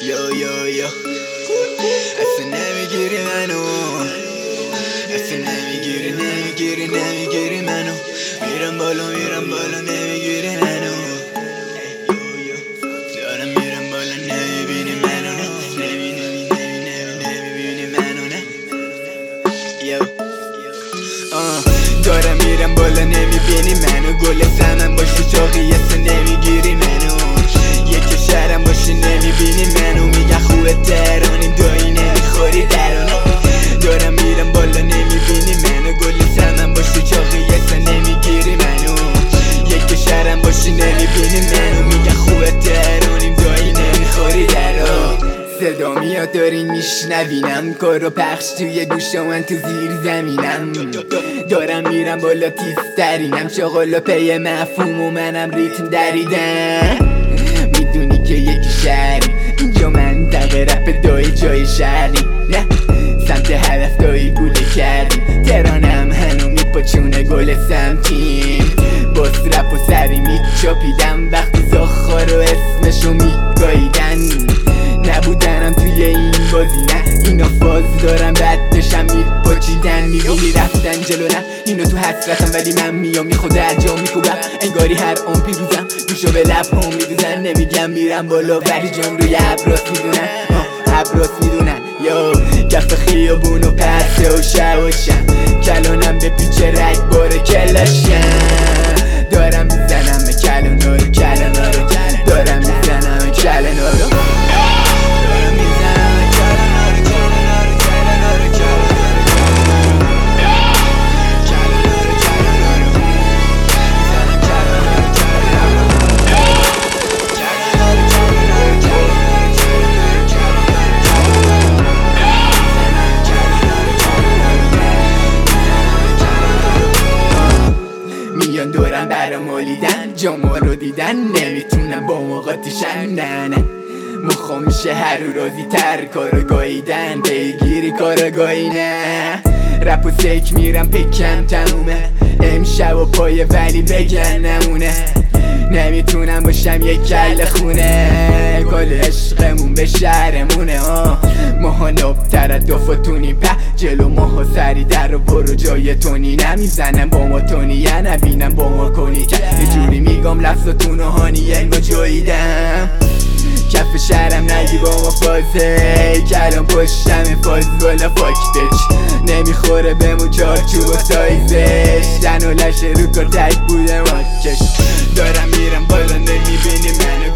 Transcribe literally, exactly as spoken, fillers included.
یو یو یو اصلا نمیگیری منو، اصلا نمیگیری نمیگیری نمیگیری منو. میرم بالا میرم بالا نمیگیری منو. دارم میرم بالا نمیبینی منو، نمی نمی نمی نمیبینی منو نه. یو دارم میرم بالا نمیبینی منو. گل سمن باشی چاقی اصلا نمیگیری منو. یک شهرم باشی نمیبینی منو. میگن خوبه ترانیم دایی نمیخوری درانو. دارم میرم بالا نمیبینی منو. گل سمن باشی چاقی اصلا نمیگیری منو. یک شهرم باشی نمیبینی منو. میگن خوبه ترانیم دایی نمیخوری درانو. صدا میاد دارین میشنوینم، کارو پخش توی گوش من تو زیر زمینم. دارم میرم بالا تیزترینم، شغل پی مفهوم و منم ریتم دریدم. میدونی که یکی شهری اینجا منطقه رپ دایی جای شهری نه سمت هدف دایی گوله کردیم. ترانم هنو میپاچونه گل سمتیم. باز رپ و سری میچاپیدم وقتی زاخار و اسمشو میگاییدن. نبودنم توی این بازی نه، اینا فاز دارم بعدشم میپاچیدن. میبینی رفتن جلو نه، اینو تو حسرتم ولی من میام یه خود ارجام میکوبم. انگاری هر آن پیروزم گوشو به لب هم میدوزن. نمیگم میرم بالا ولی جام روی عبراس میدونن، عبراس میدونن. یو کف خیابون و پرسه و شواشم، کلانم به پیچ رگ باره کلاشم. دارم میزنم به کلانا رو کلانا رو، دارم میزنم به کلانا رو. میان دورم برا مالیدن، جاما رو دیدن نمیتونم با موقاتیشن. نه نه مخوا میشه هر رو راضی تر کارو گاییدن. پیگیری کارو گایی نه، رپ و سیک میرم پکم تمومه. امشب و پای ولی بگن نمونه. نمیتونم باشم یک کل خونه، کل عشقمون به شهرمونه. آه ماها نبتر از دفتونی په جلو ماها سری در رو برو جای تونی. نمیزنم با ما تونی یا نبینم با ما کنی که یه جوری میگم لفظاتون و هانی انگا جاییدم. کف شهرم نگی با ما فازه، کلام پشتم فاز بالا فاکتش. نمیخوره بمون چارچوب و سایزش، دن و لشه رو کار تک بوده ماکش. دارم میرم بالا نمیبینی منو.